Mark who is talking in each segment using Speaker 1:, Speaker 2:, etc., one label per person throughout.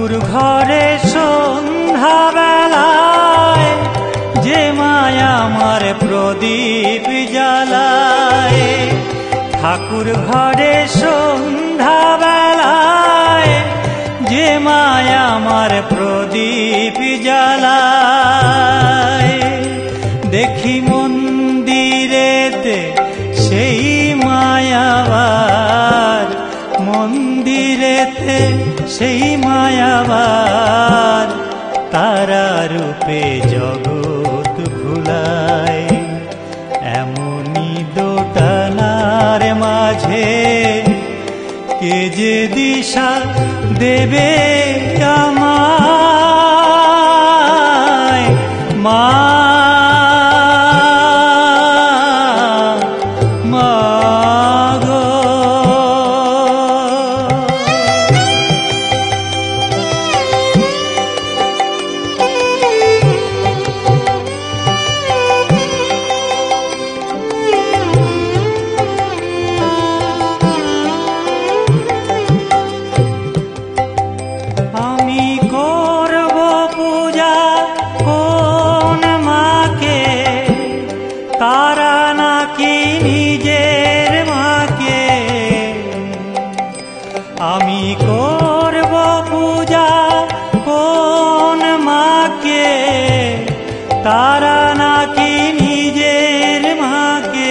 Speaker 1: ঠাকুর ঘরে সন্ধ্যা বেলায় যে মায়া আমার প্রদীপ জ্বালায়, ঠাকুর ঘরে সন্ধ্যা বেলায় যে মায়া আমার প্রদীপ জ্বালায়, দেখি মন্দিরেতে সেই মায়াবার, মন্দিরেতে সেই মায়াবার, তারা রূপে জগৎ ভুলায়। এমনি দোটানার মাঝে কে যে দিশা দেবে আমায়, মা তারা নাকি নিজের মাকে, আমি করব পূজা কোন মাকে, তারা নাকি নিজের মাকে।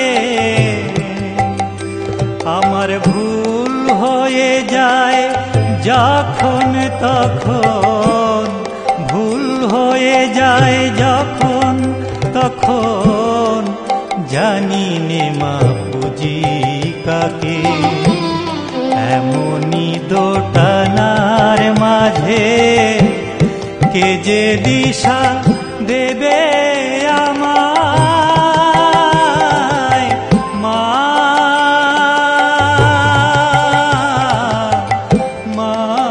Speaker 1: আমার ভুল হয়ে যায় যখন তখন, ভুল হয়ে যায় যখন তখন, জানি নে মা পুজি কাকে। এমনি দোটানার মাঝে কে যে দিশা দেবে আমায়, মা মা।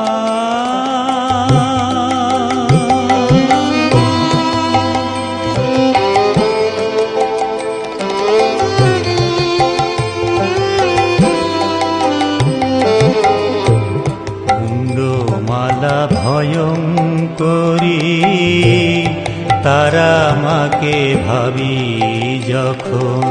Speaker 1: মালা ভয়ঙ্করী তারা মাকে ভাবি যখন,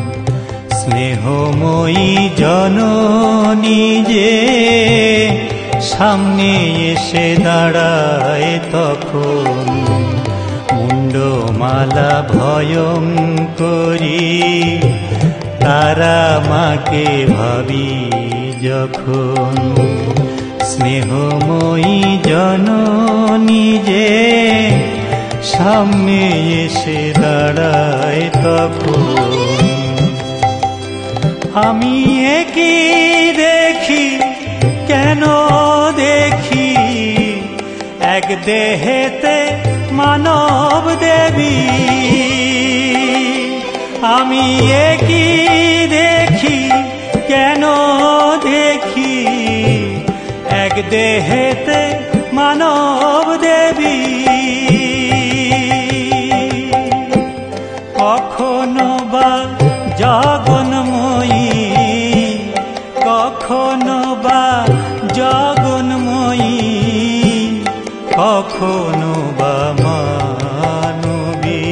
Speaker 1: স্নেহময়ী জননী যে সামনে এসে দাঁড়ায় তখন। মুন্ডমালা ভয়ঙ্করী তারা মাকে ভাবি যখন, স্নেহময়ী জননী যে সামনে এসে দাঁড়ায় তখন। আমি একই দেখি কেন দেখি, এক দেহেতে মানব দেবী। আমি একই দেখি কেন দেখি, এক দেহেতে মানব দেবী। কখনো বা জগন্ময়ী, কখনো বা জগন্ময়ী, কখনো বা মানবী।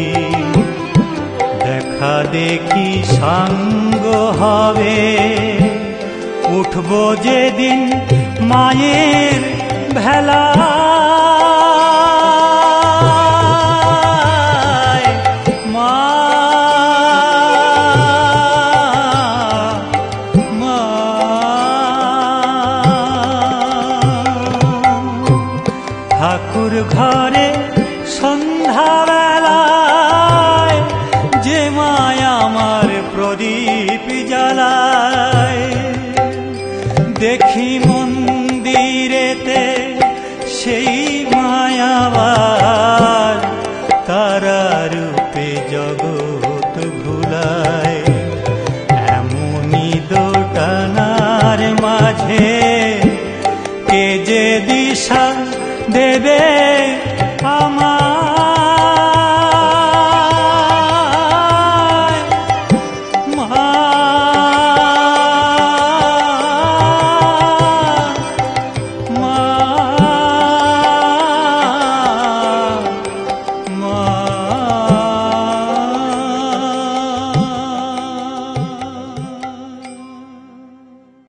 Speaker 1: দেখা দেখি সাঙ্গ হবে, উঠবো যেদিন মায়ের ভেলায়, মা মা। ঠাকুর ঘরে সন্ধ্যা বেলায় যে মায়া আমার প্রদীপ জ্বালায়, দেখি মন্দিরেতে সেই মায়াবার, তারা রূপে জগৎ ভুলায়। এমনি দোটানার মাঝে কে যে দিশা দেবে